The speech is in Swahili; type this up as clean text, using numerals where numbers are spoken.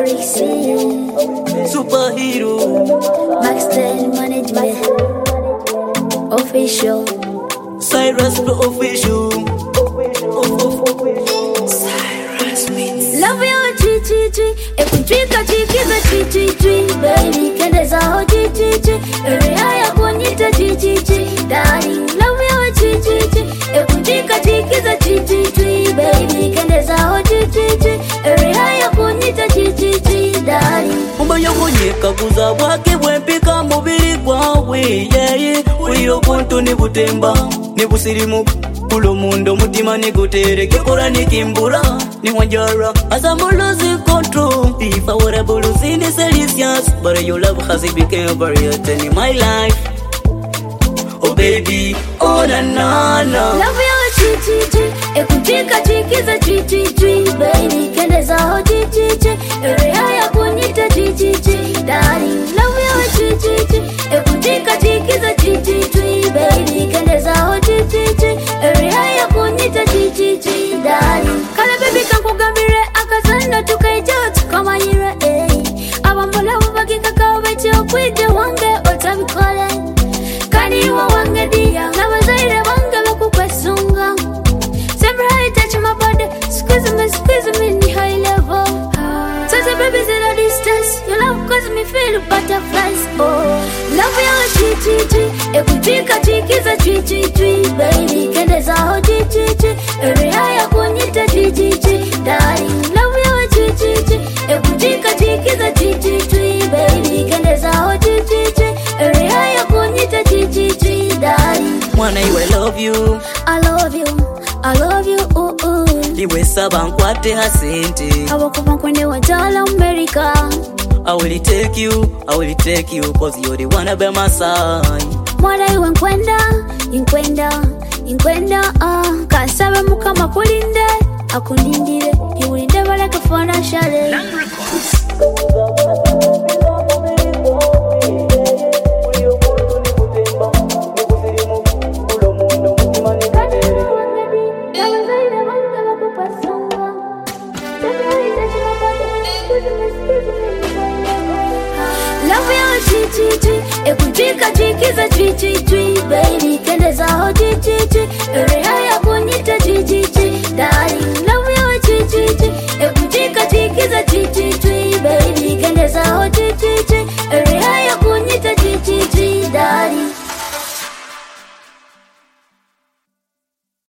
Orixie, Superhero, Maxtel Management, Official, Cyrus the official. Cyrus Beats. love you chi. Ekuchika chikiza chi. Baby kendeza ho chi. Area ya kunyita chi. Darling, love you chi. Ekuchika chikiza chi. Baby kendeza ho chi. Area ya kunyita chi. Darling, Mba yongonyeka kuza bwake bwempika mubiri gwawe yeye Uliro buntu ni butemba ni busirimu Kulo mundo mutima ni gutereke kora ni kimbura Ni wanjara as I'm losing control If I were a losing the Celsius But your love has become a variety in my life Oh baby, oh na na na love you chi. Ekuchika chikiza chi. Baby kendeza ho chi. Area ya kunyita chi. Darling, love you chi. Ekuchika chikiza chi. Baby kendeza ho chi. Area ya kunyita chi. Darling, kala baby kankugambire akasanda tukaija tukamanyira abambola bubagika kabeche okwide wange otabikola kaniwa wange dia nabazaire wange bakukwesunga sempre I touch my body squeeze me in high level so the baby's in a distance your love cause me feel butterflies oh love you chi ekuchika chikiza chi baby kendeza ho chi area ya kunyita chi darling love you chi ekuchika chikiza chi baby kendeza ho chi area ya kunyita chi darling Mwana iwe love you I love you Iwe saba nkwate hasente abakoma kwende wajala America I will take you Cause you're the one by my side mwana iwe inkwenda kasabe mukama kulinde akundindire iwulinde baleke financially love you chi ekuchika chikiza chi baby kendeza ho chi area ya